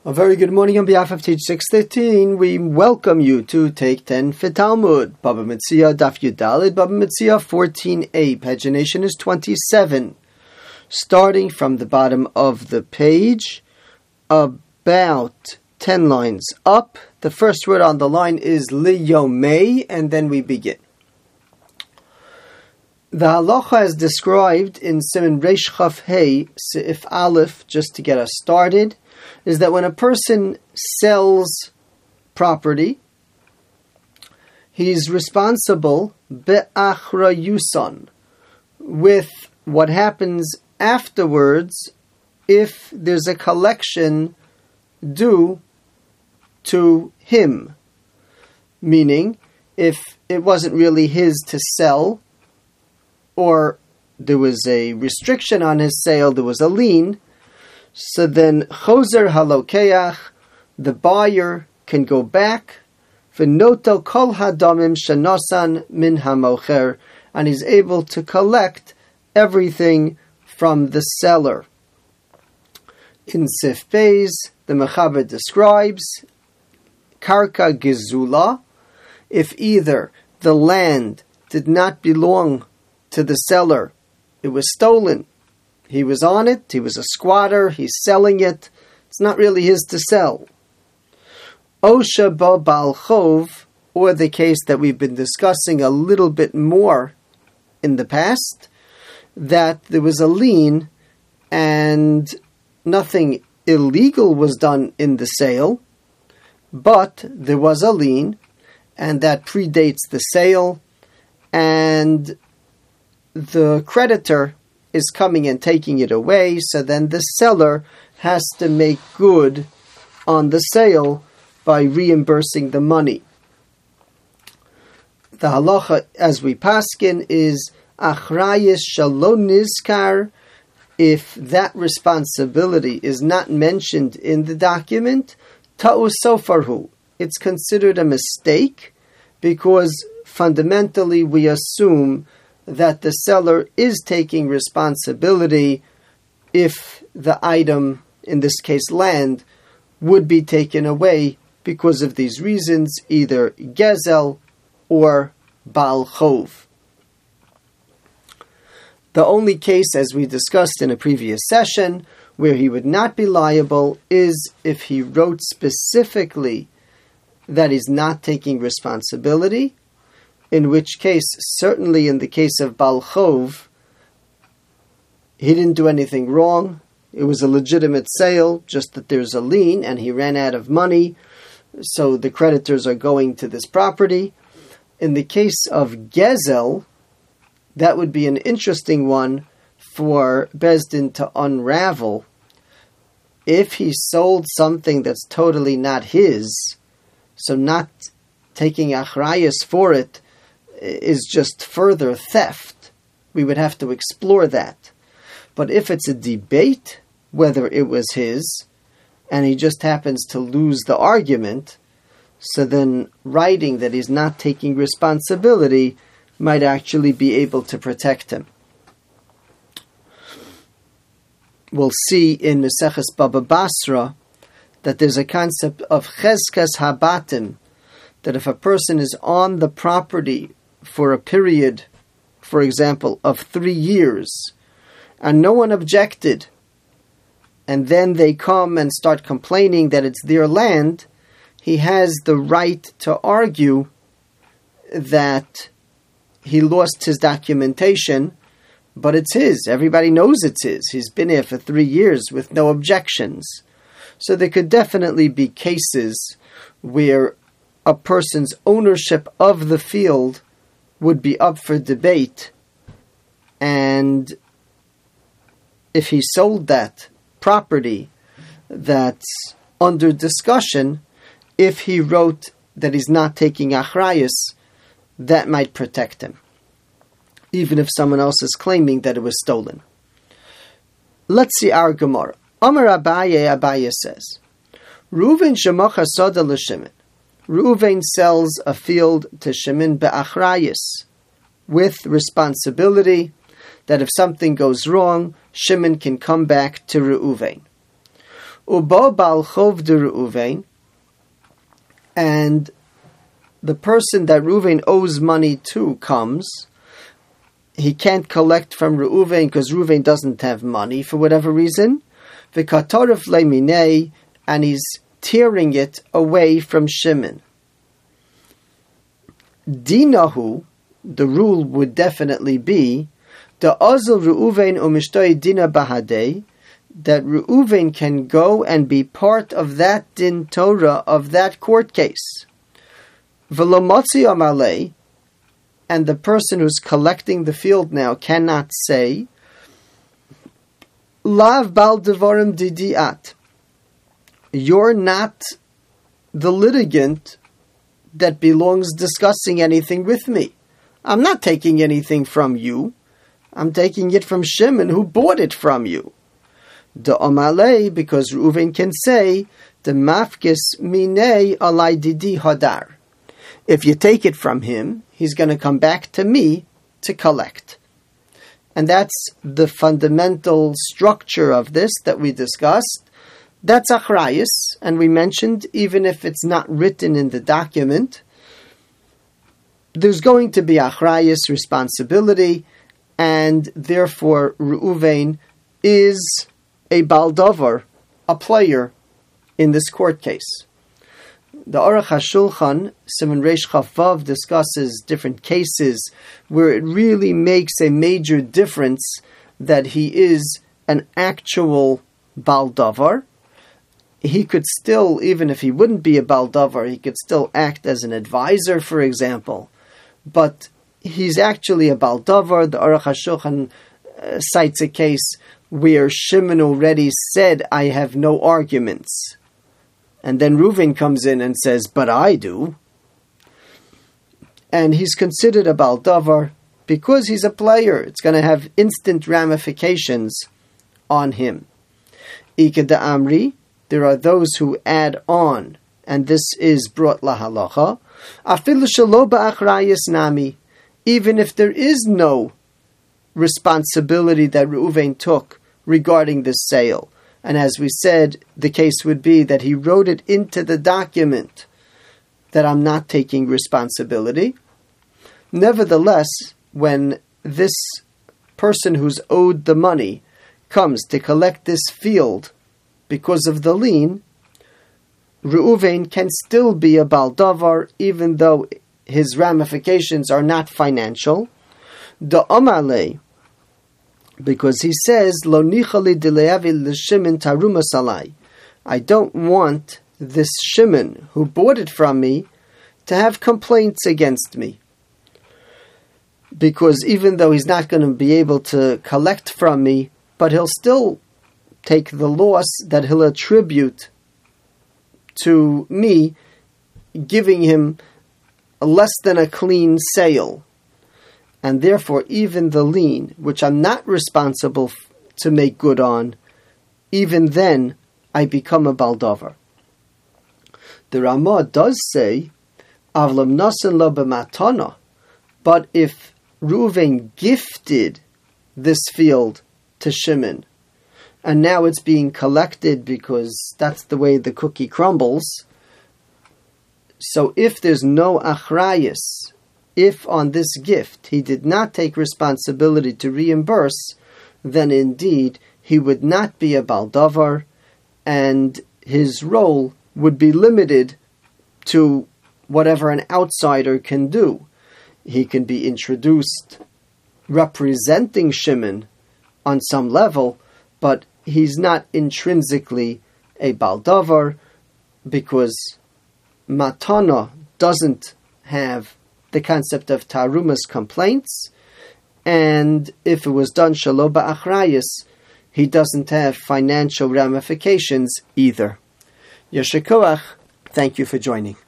A very good morning on behalf of Teach 613. We welcome you to Take 10 for Talmud. Baba Metzia, Daf Yudalid, Baba Metzia 14a. Pagination is 27. Starting from the bottom of the page, about 10 lines up. The first word on the line is Liyomei, and then we begin. The halacha is described in Siman Reish Chaf Hei, Seif Aleph, just to get us started, is that when a person sells property, he's responsible be'achrayuson with what happens afterwards if there's a collection due to him. Meaning, if it wasn't really his to sell, or there was a restriction on his sale, there was a lien, so then choser halokeach, the buyer can go back, v'noto kol hadamim shenosan min hamocher, and he's able to collect everything from the seller. In Sif Beis, the Mechaber describes karka gezula, if either the land did not belong to the seller, it was stolen, he was on it, he was a squatter, he's selling it, it's not really his to sell. Osha ba bal chov, or the case that we've been discussing a little bit more in the past, that there was a lien and nothing illegal was done in the sale, but there was a lien and that predates the sale, and the creditor is coming and taking it away, so then the seller has to make good on the sale by reimbursing the money. The halacha, as we paskin, is achrayis shalom nizkar. If that responsibility is not mentioned in the document, ta'u sofarhu, it's considered a mistake, because fundamentally we assume that the seller is taking responsibility if the item, in this case land, would be taken away because of these reasons, either gezel or bal chov. The only case, as we discussed in a previous session, where he would not be liable is if he wrote specifically that he's not taking responsibility, in which case, certainly in the case of bal chov, he didn't do anything wrong. It was a legitimate sale, just that there's a lien and he ran out of money, so the creditors are going to this property. In the case of gezel, that would be an interesting one for Beis Din to unravel. If he sold something that's totally not his, so not taking achrayus for it is just further theft, we would have to explore that. But if it's a debate whether it was his, and he just happens to lose the argument, so then writing that he's not taking responsibility might actually be able to protect him. We'll see in Maseches Baba Basra that there's a concept of cheskas habatim, that if a person is on the property for a period, for example, of 3 years, and no one objected, and then they come and start complaining that it's their land, he has the right to argue that he lost his documentation, but it's his. Everybody knows it's his. He's been here for 3 years with no objections. So there could definitely be cases where a person's ownership of the field would be up for debate, and if he sold that property that's under discussion, if he wrote that he's not taking achrayus, that might protect him, even if someone else is claiming that it was stolen. Let's see our Gemara. Amar Abaye says, Reuven shemacha soda l'Shimon. Reuven sells a field to Shimon be'achrayus, with responsibility that if something goes wrong, Shimon can come back to Reuven. Ubo bal chov de Reuven, and the person that Reuven owes money to comes. He can't collect from Reuven because Reuven doesn't have money for whatever reason. V'katorif leminei, and he's tearing it away from Shimon. Dinahu, the rule would definitely be the Azul Reuven umishtoi dina bahadei, that Reuven can go and be part of that din Torah of that court case. V'lomotzi amalei, and the person who's collecting the field now cannot say Lav bal devarim didiat, you're not the litigant that belongs discussing anything with me. I'm not taking anything from you. I'm taking it from Shimon, who bought it from you. The Amalei, because Reuven can say, the mafkis minei alai didi hadar. If you take it from him, he's going to come back to me to collect. And that's the fundamental structure of this that we discussed. That's achrayus, and we mentioned, even if it's not written in the document, there's going to be achrayus responsibility, and therefore Reuven is a baldover, a player in this court case. The Aruch HaShulchan, Siman Reish Chaf Vav, discusses different cases where it really makes a major difference that he is an actual baldover. He could still, even if he wouldn't be a baldover, he could still act as an advisor, for example. But he's actually a baldover. The Aruch HaShulchan cites a case where Shimon already said, I have no arguments. And then Reuven comes in and says, but I do. And he's considered a baldover because he's a player. It's going to have instant ramifications on him. Ika da Amri, there are those who add on, and this is brought lahalacha. Afil shelo ba'achrayis nami, even if there is no responsibility that Reuven took regarding this sale. And as we said, the case would be that he wrote it into the document that I'm not taking responsibility. Nevertheless, when this person who's owed the money comes to collect this field because of the lien, Reuven can still be a baldavar even though his ramifications are not financial. The Amalei, because he says, Lo nichali dileavi l'Shimon taruma salai. I don't want this Shimon who bought it from me to have complaints against me. Because even though he's not going to be able to collect from me, but he'll still take the loss that he'll attribute to me, giving him less than a clean sale. And therefore, even the lien, which I'm not responsible to make good on, even then, I become a baldover. The Ramah does say, Avlam nasan lo b'matana, but if Reuven gifted this field to Shimon, and now it's being collected because that's the way the cookie crumbles, so if there's no achrayus, if on this gift he did not take responsibility to reimburse, then indeed he would not be a baldavar, and his role would be limited to whatever an outsider can do. He can be introduced representing Shimon on some level, but he's not intrinsically a baldavar because matana doesn't have the concept of tarumas complaints, and if it was done shelo ba'achrayus, he doesn't have financial ramifications either. Yeshikoach, thank you for joining.